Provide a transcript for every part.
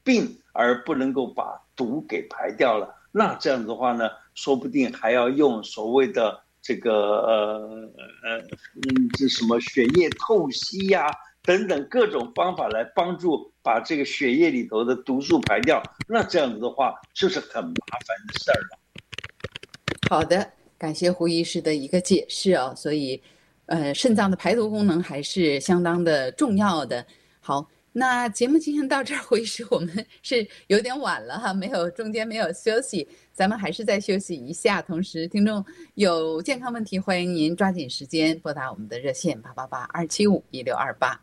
病，而不能够把毒给排掉了。那这样的话呢，说不定还要用所谓的这个这什么血液透析呀、等等各种方法来帮助把这个血液里头的毒素排掉。那这样子的话，就是很麻烦的事儿了。 好的，感谢胡医师的一个解释啊。所以，肾脏的排毒功能还是相当的重要的。好。那节目进行到这儿，胡医师，我们是有点晚了哈，中间没有休息，咱们还是再休息一下。同时，听众有健康问题，欢迎您抓紧时间拨打我们的热线888-275-1628。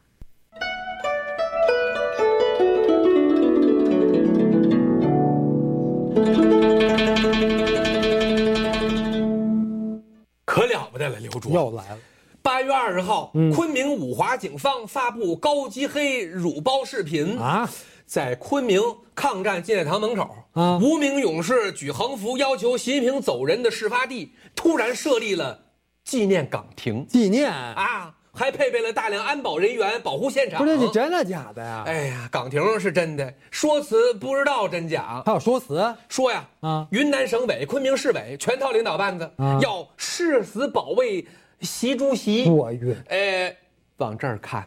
可了不得了，刘主又来了。 8月20号，昆明五华警方发布高级黑辱包视频啊，在昆明抗战纪念堂门口啊，5名勇士举横幅要求习近平走人的事发地，突然设立了纪念岗亭， 纪念啊，还配备了大量安保人员保护现场。 不是，这是真的假的呀？ 哎呀，岗亭是真的，说辞不知道真假。 还有说辞？ 说呀，云南省委、昆明市委全套领导班子要誓死保卫习主席。 我晕。 往这儿看。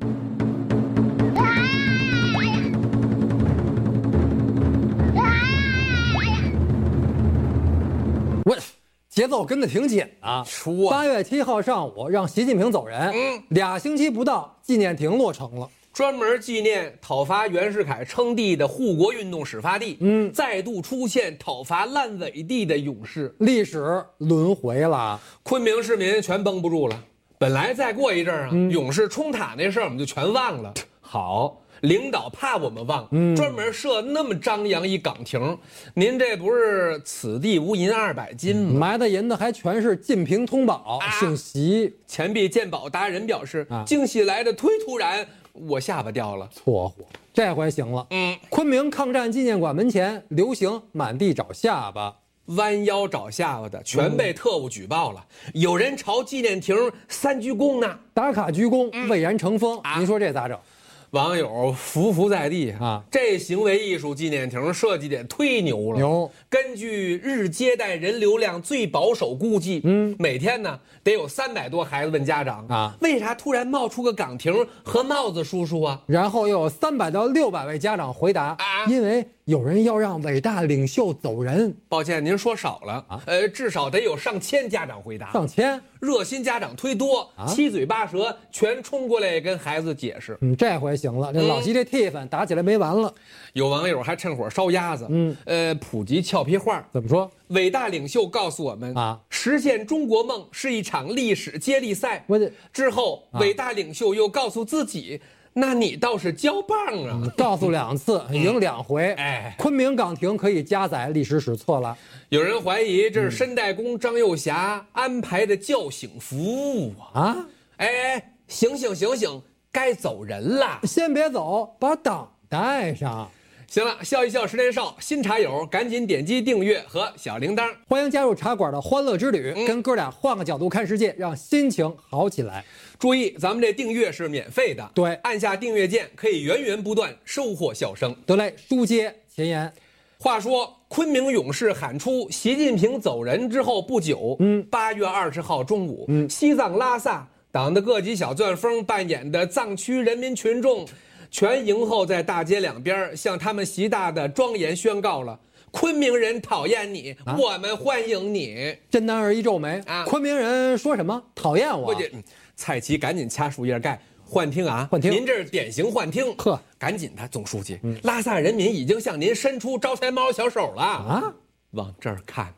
我节奏跟得挺紧啊。说8月7号上午让习近平走人，2星期不到，纪念亭落成了。 专门纪念讨伐袁世凯称帝的护国运动始发地，再度出现讨伐烂尾地的勇士， 历史轮回了。 昆明市民全绷不住了。本来再过一阵儿勇士冲塔那事儿我们就全忘了。好，领导怕我们忘，专门设那么张扬一岗亭。您这不是此地无银200斤吗？ 埋的银子还全是晋平通宝，姓习。 钱币鉴宝达人表示，惊喜来的忒突然，我下巴掉了。 错火，这回行了。昆明抗战纪念馆门前流行满地找下巴。 弯腰找下巴的全被特务举报了，有人朝纪念亭3鞠躬呢， 打卡鞠躬，蔚然成风。您说这咋整？ 网友伏伏在地啊！这行为艺术纪念亭设计得忒牛了。牛！根据日接待人流量最保守估计，每天呢得有300多孩子问家长啊，为啥突然冒出个岗亭和帽子叔叔啊？ 然后又有300到600位家长回答因为有人要让伟大领袖走人。 抱歉，您说少了啊。至少得有上千家长回答。 上千？ 热心家长忒多，七嘴八舌全冲过来跟孩子解释。 这回行了，这老习这替粉打起来没完了。 有网友还趁火烧鸭子，普及俏皮话。 怎么说？ 伟大领袖告诉我们实现中国梦是一场历史接力赛。之后，伟大领袖又告诉自己。那你倒是交棒啊！ 告诉2次，赢2回。昆明岗亭可以加载历史史册了。 有人怀疑这是申代公张幼霞安排的叫醒服务啊！醒醒醒醒，该走人了。 先别走，把党带上。 行了，笑一笑10年少，新茶友赶紧点击订阅和小铃铛， 欢迎加入茶馆的欢乐之旅，跟哥俩换个角度看世界，让心情好起来。 注意，咱们这订阅是免费的， 对， 按下订阅键可以源源不断收获笑声。 得嘞，书接前言。 话说，昆明勇士喊出习近平走人之后不久，8月20号中午，西藏拉萨党的各级小钻风扮演的藏区人民群众。全营后在大街两边向他们习大的庄严宣告了：昆明人讨厌你，我们欢迎你。 甄丹儿一皱眉昆明人说什么？讨厌我？ 蔡奇赶紧掐树叶盖，幻听啊！ 幻听， 您这是典型幻听。 呵， 赶紧的，总书记，拉萨人民已经向您伸出招财猫小手了啊！往这儿看。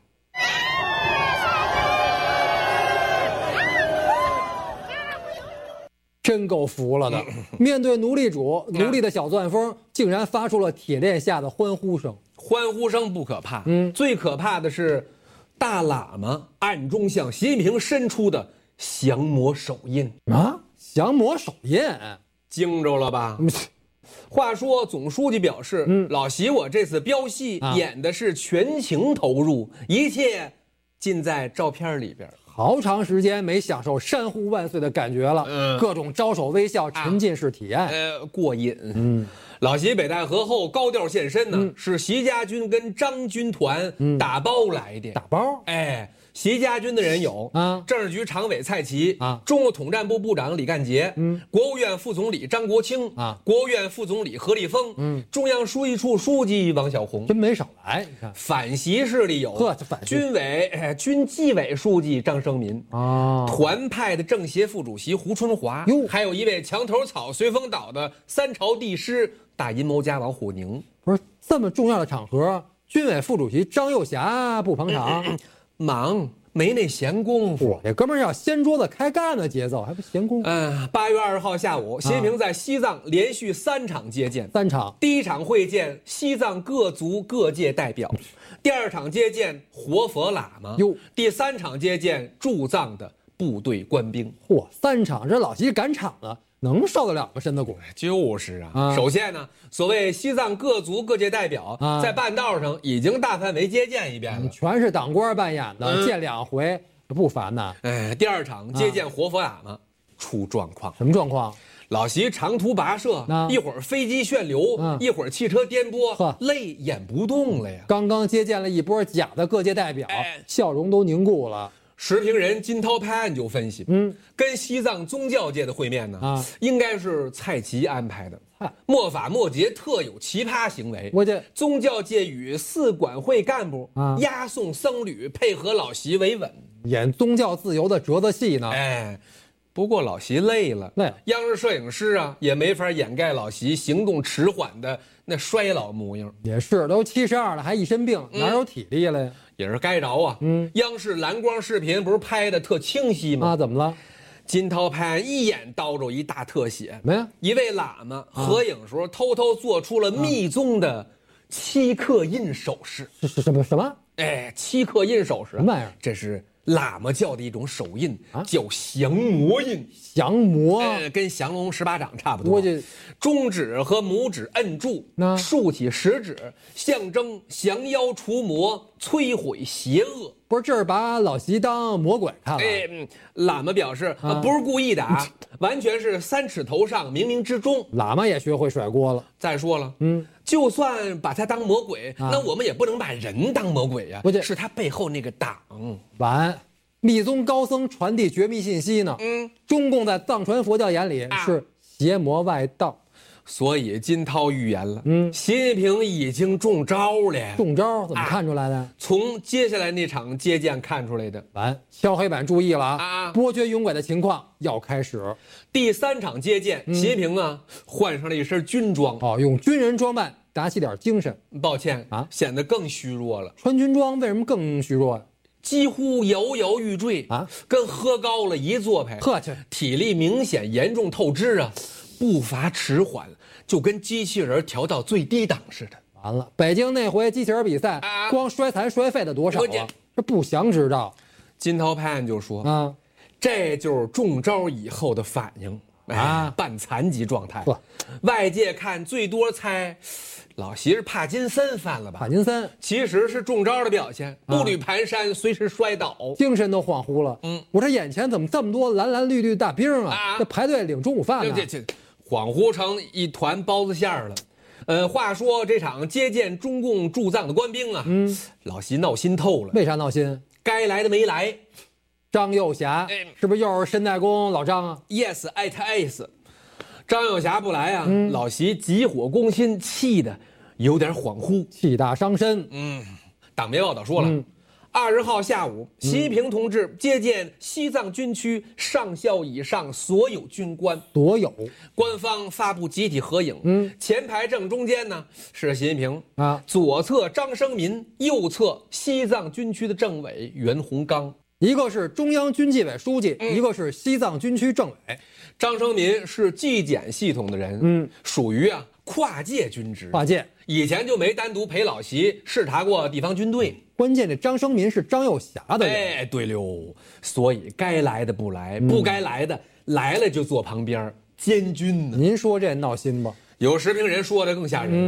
真够服了的！面对奴隶主，奴隶的小钻风竟然发出了铁链下的欢呼声。 欢呼声不可怕，最可怕的是大喇嘛暗中向习近平伸出的降魔手印啊！降魔手印， 惊着了吧？话说总书记表示，老习我这次飙戏演的是全情投入，一切尽在照片里边。 好长时间没享受山呼万岁的感觉了，各种招手微笑，沉浸式体验， 过瘾。老习北戴河后高调现身呢，是习家军跟张军团打包来的。 打包？ 习家军的人有政治局常委蔡奇中共统战部部长李干杰，国务院副总理张国清国务院副总理何立峰，中央书记处书记王小洪， 真没少来。你看， 反习势力有军纪委书记张生民团派的政协副主席胡春华，还有一位墙头草随风倒的三朝帝师大阴谋家王沪宁。 不是这么重要的场合，军委副主席张又侠不捧场。 忙没那闲工夫， 这哥们儿要掀桌子开干的节奏，还不闲工夫。 8月2号下午，习近平在西藏连续3场接见。 3场， 第1场会见西藏各族各界代表，第2场接见活佛喇嘛，第3场接见驻藏的部队官兵。 3场，这老习赶场了。能受得了个身子骨？ 就是啊。首先呢，所谓西藏各族各界代表在半道上已经大范围接见一遍了， 全是党官扮演的，见2回不烦呐。 第2场接见活佛喇嘛，出状况。 什么状况？ 老习长途跋涉，一会儿飞机旋流，一会儿汽车颠簸，累演不动了呀。 刚刚接见了一波假的各界代表，笑容都凝固了。 时评人金涛拍案就分析，跟西藏宗教界的会面呢，应该是蔡奇安排的，末法末节特有奇葩行为。宗教界与4管会干部押送僧侣，配合老习维稳， 演宗教自由的折子戏呢。 不过老习累了，央视摄影师也没法掩盖老习行动迟缓的那衰老模样。 也是，都72了还一身病，哪有体力了呀？ 也是该着啊。央视蓝光视频不是拍的特清晰吗？ 怎么了？ 金涛拍一眼叨着一大特写， 没有一位喇嘛合影时候偷偷做出了密宗的7刻印手势。 什么 ？7刻印手势， 什么玩意儿？ 这是喇嘛教的一种手印，叫降魔印。 降魔， 跟降龙18掌差不多。中指和拇指摁住，竖起食指，象征降妖除魔、摧毁邪恶。 不是，这是把老习当魔鬼看了。 喇嘛表示不是故意的完全是3尺头上，冥冥之中。 喇嘛也学会甩锅了。 再说了，就算把他当魔鬼，那我们也不能把人当魔鬼呀。是他背后那个党。 完。密宗高僧传递绝密信息呢，中共在藏传佛教眼里是邪魔外道， 所以金涛预言了，习近平已经中招了。 中招怎么看出来的？ 从接下来那场接见看出来的。 完，敲黑板注意了波谲云诡的情况要开始。 第3场接见，习近平换上了一身军装， 用军人装扮打起点精神。 抱歉显得更虚弱了。 穿军装为什么更虚弱呀？ 几乎摇摇欲坠跟喝高了一作配，体力明显严重透支步伐迟缓，就跟机器人调到最低档似的。 完了，北京那回机器人比赛，光摔残摔废的多少这不祥之兆。 金涛拍案就说这就是中招以后的反应半残疾状态。外界看最多猜老习是帕金森犯了吧？ 帕金森其实是中招的表现，步履蹒跚，随时摔倒， 精神都恍惚了。我这眼前怎么这么多蓝蓝绿绿大兵这排队领中午饭呢？ 这恍惚成一团包子馅了。话说这场接见中共驻藏的官兵老习闹心透了。 为啥闹心？ 该来的没来。 张又侠是不是又是申代公老张 ？Yes, it is。张又侠不来老习急火攻心，气得有点恍惚， 气大伤身。 党媒报道说了，20号下午，习近平同志接见西藏军区上校以上所有军官。官方发布集体合影。前排正中间呢是习近平左侧张生民，右侧西藏军区的政委袁洪刚。 一个是中央军纪委书记，一个是西藏军区政委。 张生民是纪检系统的人，属于跨界军职。 跨界以前就没单独陪老习视察过地方军队。 关键这张生民是张又侠的人。 对溜，所以该来的不来，不该来的来了就坐旁边监军呢。 您说这闹心吧？ 有时评人说的更吓人。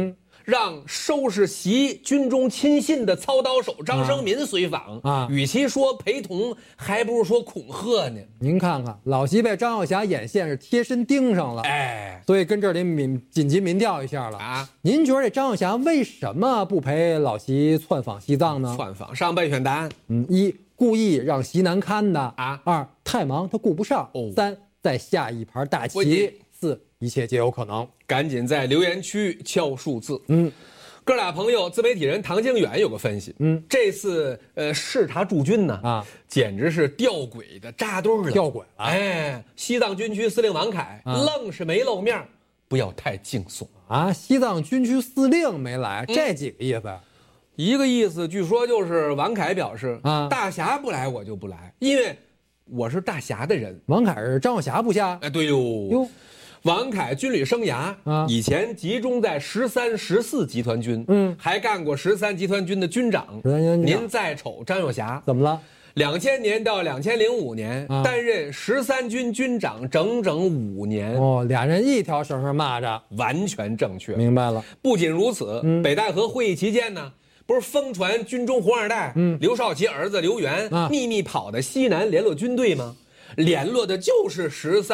让收拾习军中亲信的操刀手张生民随访啊，与其说陪同，还不如说恐吓呢。 您看看，老习被张耀霞眼线是贴身盯上了，所以跟这儿得紧急民调一下了啊。您觉得这张耀霞为什么不陪老习窜访西藏呢？ 窜访上备选答案， 一故意让习难堪的啊，二太忙他顾不上，三再下一盘大棋，四一切皆有可能。 赶紧在留言区敲数字。哥俩朋友自媒体人唐靖远有个分析，这次视察驻军呢啊，简直是吊诡的扎堆了， 吊诡了。 西藏军区司令王凯愣是没露面，不要太惊悚啊！西藏军区司令没来，这几个意思？ 一个意思，据说就是王凯表示啊，大侠不来我就不来，因为我是大侠的人。 王凯是张耀霞部下？ 对哟。王凯军旅生涯以前集中在13、14集团军，还干过13集团军的军长。您再瞅张耀霞怎么了 ？2000年到2005年担任13军军长整整5年。 俩人一条绳上蚂蚱， 完全正确。 明白了。 不仅如此，北戴河会议期间呢，不是疯传军中红二代刘少奇儿子刘源秘密跑的西南联络军队吗？联络的就是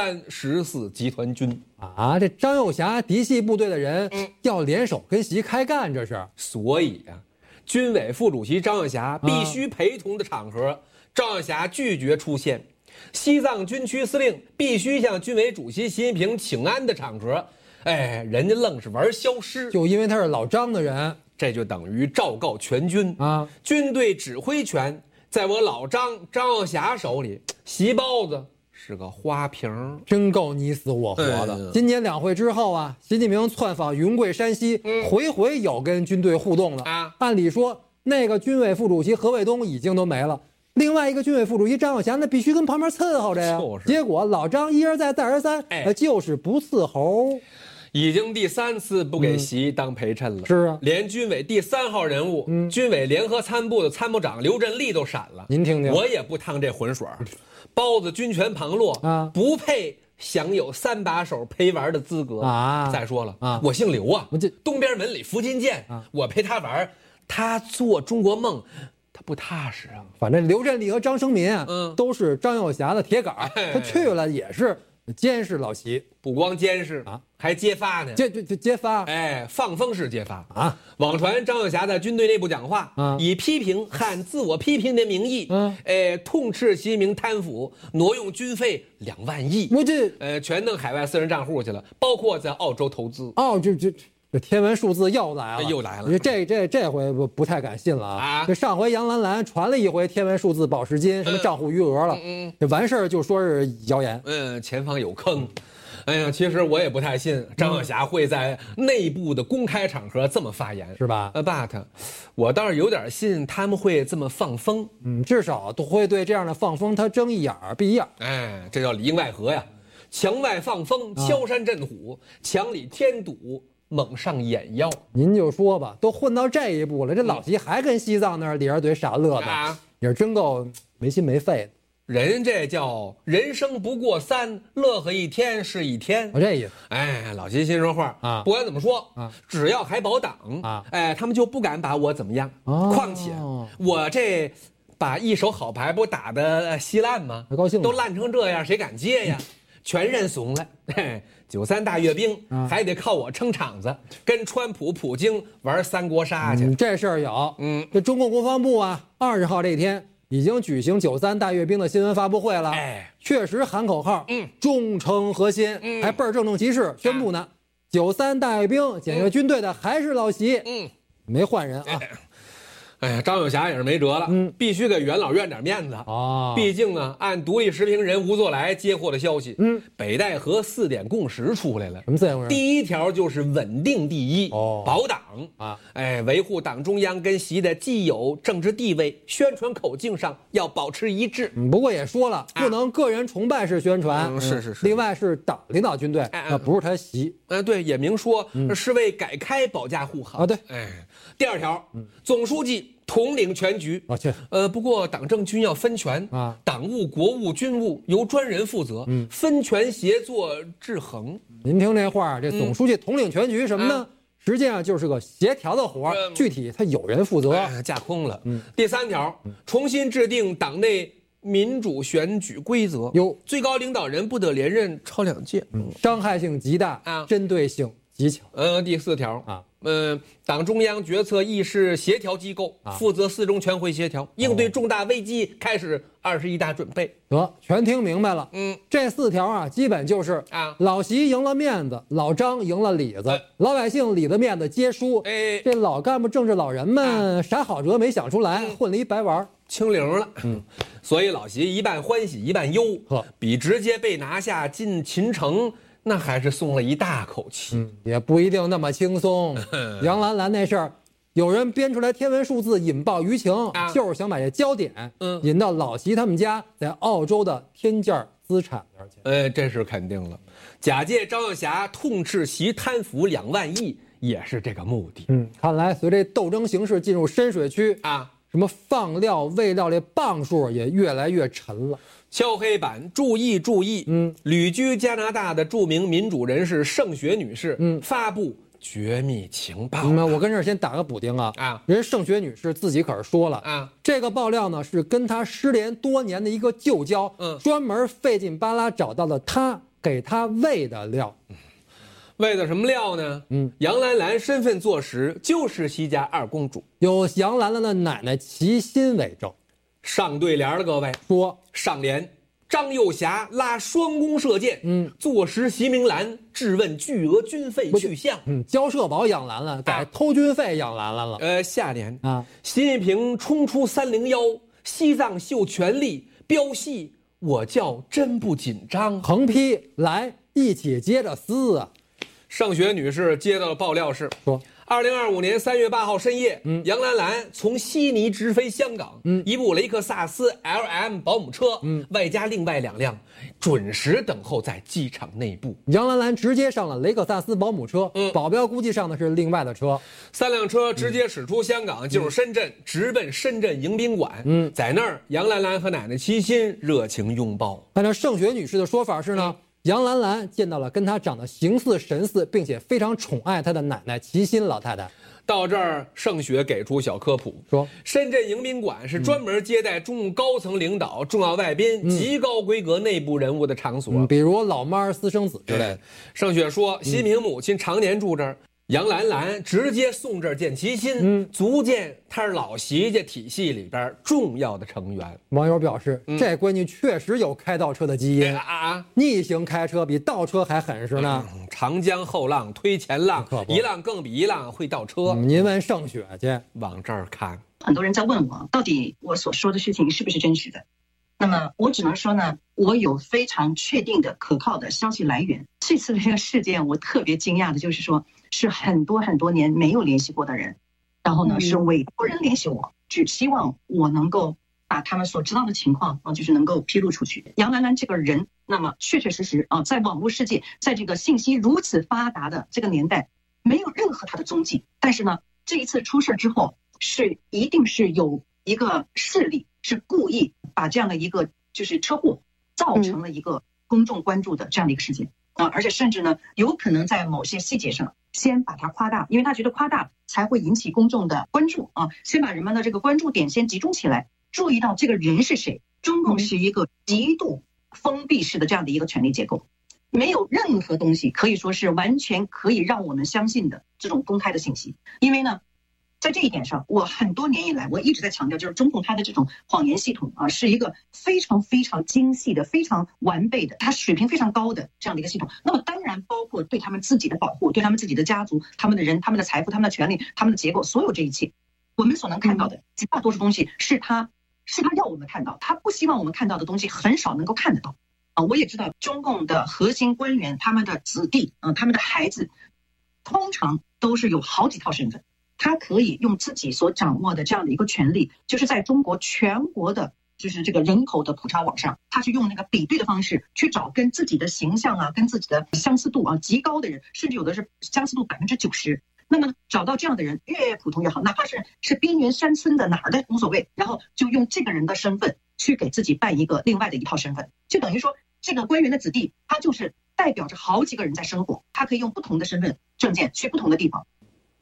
13、14集团军啊！这张耀霞嫡系部队的人要联手跟习开干，这是。 所以啊，军委副主席张耀霞必须陪同的场合，张耀霞拒绝出现；西藏军区司令必须向军委主席习近平请安的场合，人家愣是玩消失。 就因为他是老张的人， 这就等于昭告全军啊！军队指挥权在我老张耀霞手里，习包子是个花瓶， 真够你死我活的。今年两会之后啊，习近平窜访云贵山西，回回有跟军队互动的啊。按理说，那个军委副主席何卫东已经都没了，另外一个军委副主席张耀霞那必须跟旁边伺候着呀。结果老张一而再再而三，就是不伺候。 已经第3次不给习当陪衬了。 是啊， 连军委第3号人物，军委联合参部的参谋长刘振利都闪了。 您听听， 我也不趟这浑水。包子军权旁落啊，不配享有3把手陪玩的资格啊！再说了啊，我姓刘啊，东边门里福金剑，我陪他玩，他做中国梦，他不踏实啊。 反正刘振利和张生民啊，都是张耀霞的铁杆，他去了也是监视老习， 不光监视啊，还揭发呢。 揭发， 放风式揭发啊！网传张耀霞在军队内部讲话，以批评和自我批评的名义，痛斥习近平贪腐，挪用军费2万亿，全弄海外私人账户去了，包括在澳洲投资。 这天文数字又来了， 又来了。 这回不太敢信了啊！这上回杨兰兰传了一回天文数字保时金什么账户余额了，这完事儿就说是谣言。 前方有坑。哎呀，其实我也不太信张耀霞会在内部的公开场合这么发言， 是吧 ？But 我倒是有点信他们会这么放风， 至少都会对这样的放风他睁一眼闭一眼。 这叫里应外合呀！墙外放风，敲山震虎；墙里添堵，猛上眼药。 您就说吧，都混到这一步了，这老习还跟西藏那儿咧着嘴傻乐的，也是真够没心没肺的。 人这叫人生不过3，乐呵一天是一天。 这意思。 老习心说话啊，不管怎么说啊，只要还保党啊，他们就不敢把我怎么样。况且我这把一手好牌不打得稀烂吗？ 还高兴， 都烂成这样，谁敢接呀？全认怂了。93大阅兵还得靠我撑场子，跟川普、普京玩三国杀去。 这事儿有。这中共国防部啊，20号这天已经举行93大阅兵的新闻发布会了。确实喊口号，忠诚核心，还倍儿郑重其事宣布呢。93大阅兵检阅军队的还是老习，没换人啊。 张耀霞也是没辙了，必须给元老院点面子啊！毕竟呢，按独立时评人吴作来接获的消息，北戴河4点共识出来了。 什么4点共识？ 第一条就是稳定第一，保党啊！维护党中央跟习的既有政治地位，宣传口径上要保持一致。 不过也说了，不能个人崇拜式宣传。 是。 另外是党领导军队，不是他习。 对，也明说是为改开保驾护航啊。对， 第2条，总书记统领全局。不过党政军要分权啊，党务、国务、军务由专人负责，分权协作制衡。 您听这话，这总书记统领全局什么呢？ 实际上就是个协调的活儿，具体他有人负责， 架空了。第3条，重新制定党内民主选举规则，最高领导人不得连任超2届， 伤害性极大啊，针对性极强。 第4条啊。党中央决策议事协调机构负责4中全会协调，应对重大危机开始21大准备。 得，全听明白了。这4条啊，基本就是老习赢了面子，老张赢了里子，老百姓里子面子皆输。这老干部政治老人们啥好辙没想出来，混了一白玩， 清零了。所以老习一半欢喜一半忧，比直接被拿下进秦城那还是松了一大口气。 也不一定那么轻松。杨兰兰那事儿，有人编出来天文数字引爆舆情，就是想把这焦点引到老习他们家在澳洲的天价资产那儿去。 这是肯定了。假借张耀侠痛斥习贪腐2万亿，也是这个目的。 看来随这斗争形势进入深水区啊，什么放料喂料这磅数也越来越沉了。 敲黑板，注意注意！旅居加拿大的著名民主人士盛雪女士发布绝密情报。 我跟这儿先打个补丁人盛雪女士自己可是说了这个爆料呢是跟她失联多年的一个旧交，专门费劲巴拉找到了她给她喂的料。 喂的什么料呢？杨兰兰身份坐实就是习家2公主， 有杨兰兰的奶奶齐心为证。 上对联了，各位说上联张幼霞拉双弓射箭，坐实习明兰质问巨额军费去向， 交社保养兰兰，改偷军费养兰兰了。 下联习近平冲出301，西藏秀权力，标戏我叫真不紧张。 横批来一起接着撕啊！ 盛雪女士接到了爆料是说，2025年3月8号深夜，杨兰兰从悉尼直飞香港，一部雷克萨斯 LM 保姆车，外加另外2辆，准时等候在机场内部。 杨兰兰直接上了雷克萨斯保姆车，保镖估计上的是另外的车。 3辆车直接驶出香港，进入深圳，直奔深圳迎宾馆。在那儿，杨兰兰和奶奶齐心热情拥抱。 按照盛雪女士的说法是呢，杨兰兰见到了跟她长得形似神似，并且非常宠爱她的奶奶齐心老太太。 到这儿，盛雪给出小科普， 说深圳迎宾馆是专门接待中共高层领导、重要外宾、极高规格内部人物的场所， 比如老妈、私生子之类的。 盛雪说，习近平母亲常年住这儿。杨兰兰直接送这儿见齐心，足见她是老习家体系里边重要的成员。 网友表示，这闺女确实有开倒车的基因逆行开车比倒车还狠实呢。 长江后浪推前浪，一浪更比一浪会倒车。 您问盛雪去， 往这儿看。 很多人在问我，到底我所说的事情是不是真实的？那么我只能说呢，我有非常确定的可靠的消息来源。这次的这个事件，我特别惊讶的就是说，是很多年没有联系过的人，然后呢是委托人联系我，只希望我能够把他们所知道的情况就是能够披露出去。杨兰兰这个人，那么确实在网络世界，在这个信息如此发达的这个年代，没有任何他的踪迹。但是呢，这一次出事之后，一定是有一个势力是故意把这样的一个就是车祸造成了一个公众关注的这样的一个事件而且甚至呢有可能在某些细节上先把它夸大，因为他觉得夸大才会引起公众的关注先把人们的这个关注点先集中起来，注意到这个人是谁。中共是一个极度封闭式的这样的一个权力结构，没有任何东西可以说是完全可以让我们相信的这种公开的信息。因为呢在这一点上，我很多年以来我一直在强调，就是中共它的这种谎言系统是一个非常精细的、非常完备的，它水平非常高的这样的一个系统。那么当然包括对他们自己的保护，对他们自己的家族、他们的人、他们的财富、他们的权利、他们的结构，所有这一切，我们所能看到的绝大多数东西是他要我们看到，他不希望我们看到的东西很少能够看得到我也知道中共的核心官员，他们的子弟他们的孩子，通常都是有好几套身份。他可以用自己所掌握的这样的一个权利，就是在中国全国的就是这个人口的普查网上，他去用那个比对的方式去找跟自己的形象跟自己的相似度极高的人，甚至有的是相似度90%。那么找到这样的人，越普通越好，哪怕是边缘山村的哪儿的无所谓，然后就用这个人的身份去给自己办一个另外的一套身份，就等于说这个官员的子弟他就是代表着好几个人在生活，他可以用不同的身份证件去不同的地方。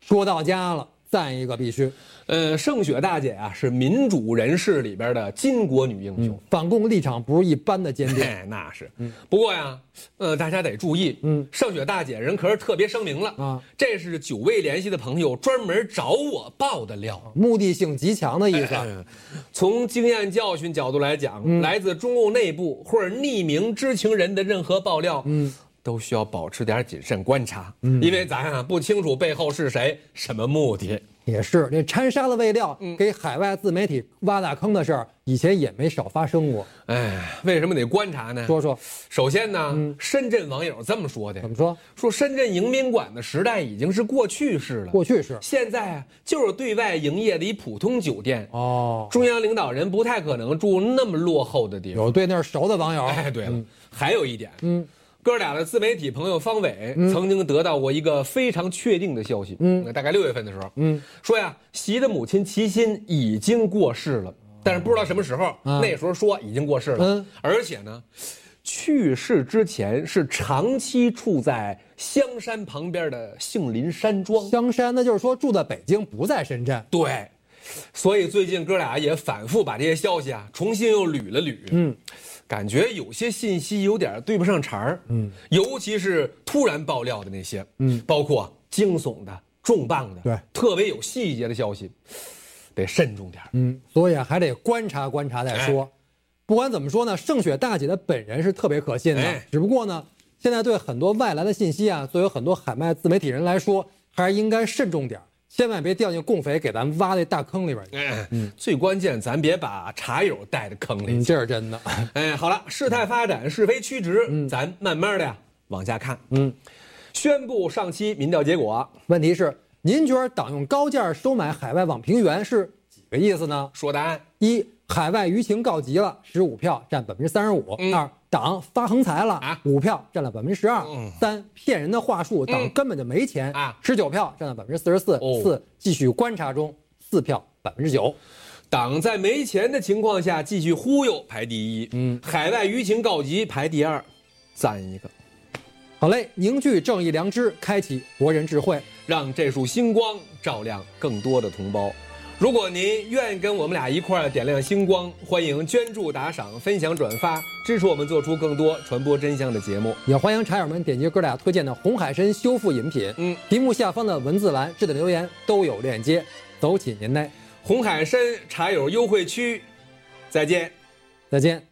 说到家了，赞一个必须。 盛雪大姐啊，是民主人士里边的巾帼女英雄， 反共立场不是一般的坚定。 那是。不过呀，大家得注意，盛雪大姐人可是特别声明了啊，这是久未联系的朋友专门找我爆的料， 目的性极强的意思。 从经验教训角度来讲，来自中共内部或者匿名知情人的任何爆料，都需要保持点谨慎观察，因为咱不清楚背后是谁，什么目的。 也是，这掺沙子喂料，给海外自媒体挖大坑的事儿，以前也没少发生过。 为什么得观察呢？ 说说。 首先呢，深圳网友这么说的。 怎么说？ 说深圳迎宾馆的时代已经是过去式了。 过去式。 现在啊，就是对外营业的一普通酒店。中央领导人不太可能住那么落后的地方。 有对那儿熟的网友。 对了，还有一点，哥俩的自媒体朋友方伟曾经得到过一个非常确定的消息，大概6月份的时候，说呀，习的母亲齐心已经过世了，但是不知道什么时候，那时候说已经过世了，而且呢，去世之前是长期处在香山旁边的杏林山庄。 香山，那就是说住在北京，不在深圳。 对，所以最近哥俩也反复把这些消息啊重新又捋了捋，感觉有些信息有点对不上茬儿，尤其是突然爆料的那些，包括惊悚的、重磅的， 对， 特别有细节的消息，得慎重点。 所以还得观察观察再说。不管怎么说呢，盛雪大姐的本人是特别可信的，只不过呢，现在对很多外来的信息啊，作为很多海外自媒体人来说，还是应该慎重点。千万别掉进共匪给咱们挖那大坑里边去。 最关键，咱别把茶友带到坑里去。 这是真的。 好了，事态发展，是非曲直，咱慢慢的呀往下看。宣布上期民调结果。 问题是，您觉得党用高价收买海外网评员是几个意思呢？ 说答案 ：1. 海外舆情告急了，15票占35%。2. 党发横财了，5票占了12%。3. 骗人的话术，党根本就没钱，19票占了44%。4. 继续观察中，4票9%。 党在没钱的情况下继续忽悠排第1，海外舆情告急排第2，赞一个。 好嘞，凝聚正义良知，开启国人智慧， 让这束星光照亮更多的同胞。如果您愿意跟我们俩一块儿点亮星光，欢迎捐助打赏、分享转发，支持我们做出更多传播真相的节目。 也欢迎茶友们点击哥俩推荐的红海参修复饮品，题目下方的文字栏置顶留言都有链接，走起您嘞！ 红海参茶友优惠区，再见， 再见。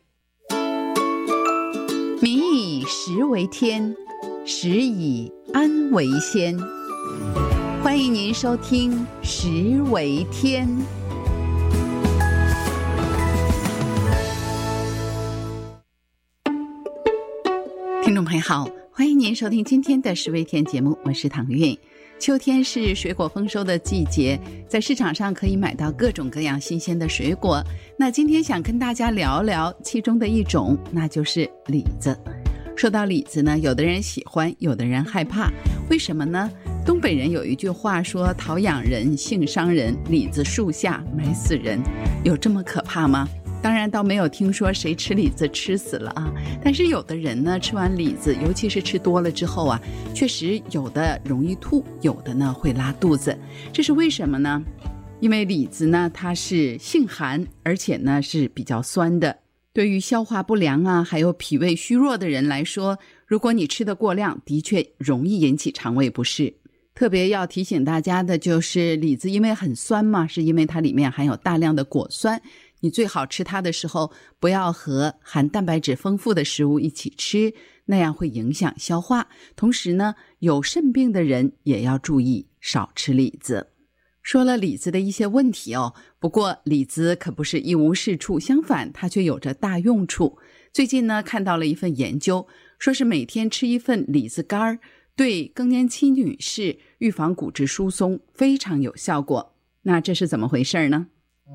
民以食为天，食以安为先。欢迎您收听《食为天》。听众朋友好，欢迎您收听今天的《食为天》节目，我是唐韵。秋天是水果丰收的季节，在市场上可以买到各种各样新鲜的水果。那今天想跟大家聊聊其中的一种，那就是李子。说到李子呢，有的人喜欢，有的人害怕，为什么呢？东北人有一句话说，桃养人，性伤人，李子树下埋死人。有这么可怕吗？当然倒没有听说谁吃李子吃死了啊，但是有的人呢，吃完李子，尤其是吃多了之后啊，确实有的容易吐，有的呢会拉肚子。这是为什么呢？因为李子呢，它是性寒，而且呢是比较酸的。对于消化不良啊，还有脾胃虚弱的人来说，如果你吃的过量，的确容易引起肠胃不适。特别要提醒大家的就是李子因为很酸嘛，是因为它里面含有大量的果酸，你最好吃它的时候不要和含蛋白质丰富的食物一起吃，那样会影响消化。同时呢，有肾病的人也要注意少吃李子。说了李子的一些问题哦，不过李子可不是一无是处，相反它却有着大用处。最近呢，看到了一份研究，说是每天吃一份李子干对更年期女士预防骨质疏松非常有效果。那这是怎么回事呢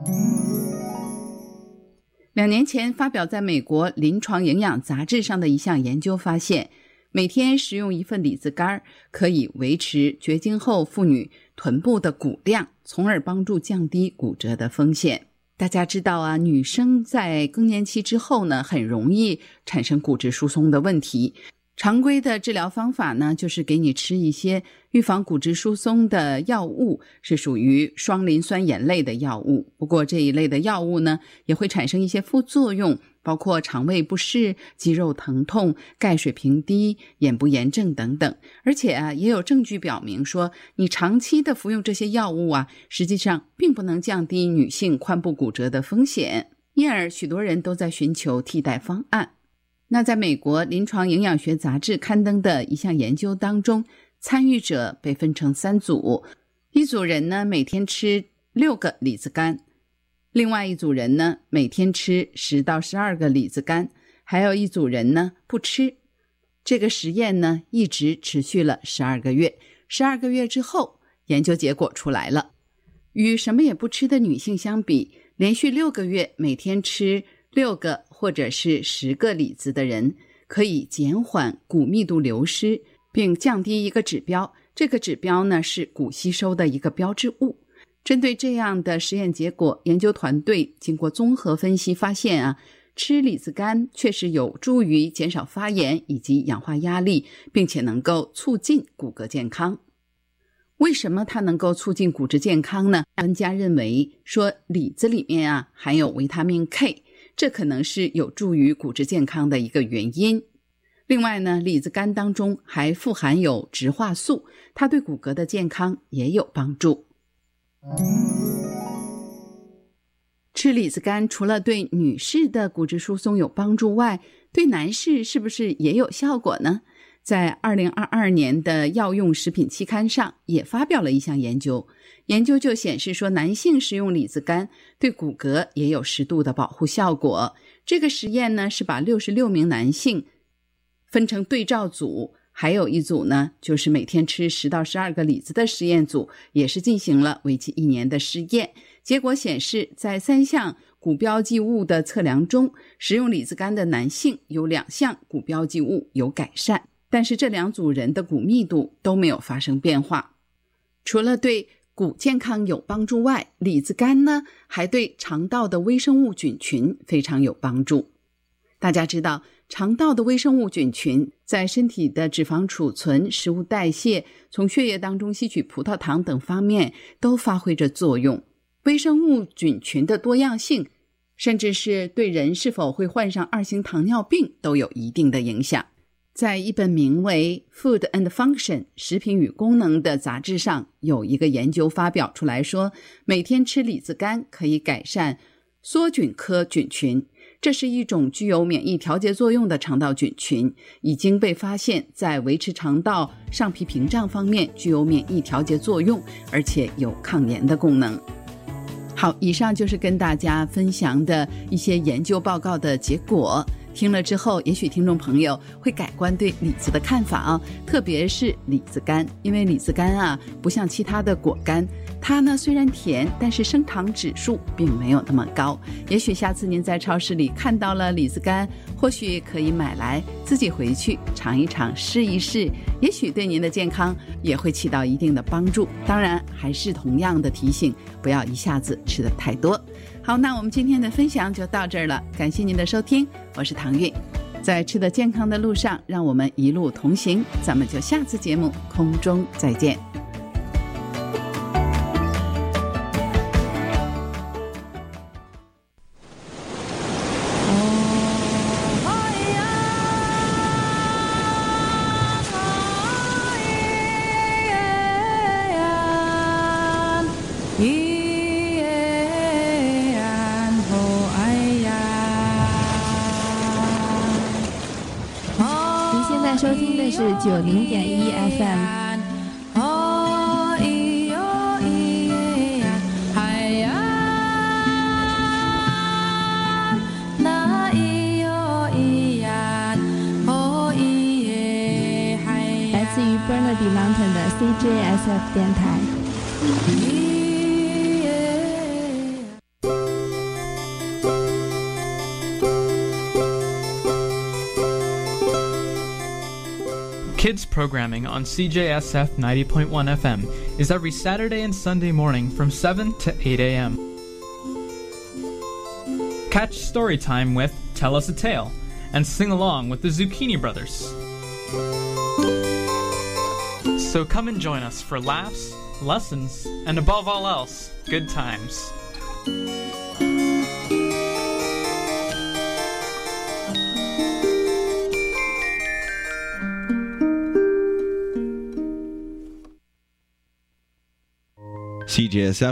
？2年前发表在美国临床营养杂志上的一项研究发现，每天食用一份李子干可以维持绝经后妇女臀部的骨量，从而帮助降低骨折的风险。大家知道啊，女生在更年期之后呢，很容易产生骨质疏松的问题。 常规的治疗方法呢，就是给你吃一些预防骨质疏松的药物，是属于双磷酸盐类的药物。不过这一类的药物呢，也会产生一些副作用，包括肠胃不适、肌肉疼痛、钙水平低、眼部炎症等等。而且也有证据表明说，你长期的服用这些药物实际上并不能降低女性髋部骨折的风险，因而许多人都在寻求替代方案。那在美国临床营养学杂志刊登的一项研究当中，参与者被分成3组，一组人呢每天吃6个李子干，另外一组人呢每天吃10到12个李子干，还有一组人呢不吃。这个实验呢一直持续了12个月，12个月之后，研究结果出来了。与什么也不吃的女性相比，连续6个月每天吃6个或者是10个李子的人，可以减缓骨密度流失，并降低一个指标，这个指标呢是骨吸收的一个标志物。针对这样的实验结果，研究团队经过综合分析发现吃李子干确实有助于减少发炎以及氧化压力，并且能够促进骨骼健康。为什么它能够促进骨质健康呢？专家认为说李子里面含有维他命 K， 这可能是有助于骨质健康的一个原因。另外呢，李子干当中还富含有植化素，它对骨骼的健康也有帮助。吃李子干除了对女士的骨质疏松有帮助外，对男士是不是也有效果呢？在2022年的药用食品期刊上也发表了一项研究，研究就显示说，男性食用李子干对骨骼也有适度的保护效果。这个实验呢是把66名男性分成对照组，还有一组呢就是每天吃10到12个李子的实验组，也是进行了为期1年的试验。结果显示，在3项骨标记物的测量中，食用李子干的男性有2项骨标记物有改善，但是这2组人的骨密度都没有发生变化。除了对骨健康有帮助外，李子干呢还对肠道的微生物菌群非常有帮助。大家知道，肠道的微生物菌群在身体的脂肪储存、食物代谢、从血液当中吸取葡萄糖等方面都发挥着作用。微生物菌群的多样性，甚至是对人是否会患上2型糖尿病都有一定的影响。在一本名为 Food and Function 食品与功能的杂志上，有一个研究发表出来说，每天吃李子干可以改善梭菌科菌群，这是一种具有免疫调节作用的肠道菌群，已经被发现在维持肠道上皮屏障方面具有免疫调节作用，而且有抗炎的功能。好，以上就是跟大家分享的一些研究报告的结果。听了之后，也许听众朋友会改观对李子的看法特别是李子干，因为李子干不像其他的果干，它呢虽然甜，但是升糖指数并没有那么高。也许下次您在超市里看到了李子干，或许可以买来自己回去尝一尝，试一试，也许对您的健康也会起到一定的帮助。当然还是同样的提醒，不要一下子吃得太多。好，那我们今天的分享就到这儿了，感谢您的收听，我是唐韵。在吃得健康的路上，让我们一路同行，咱们就下次节目空中再见。 收听的是90.1 FM。来自于 Burnaby Mountain 的 CJSF 电台。 Kids programming on CJSF 90.1 FM is every Saturday and Sunday morning from 7 to 8 a.m. Catch Storytime with Tell Us a Tale and sing along with the Zucchini Brothers. So come and join us for laughs, lessons, and above all else, good times. CJSF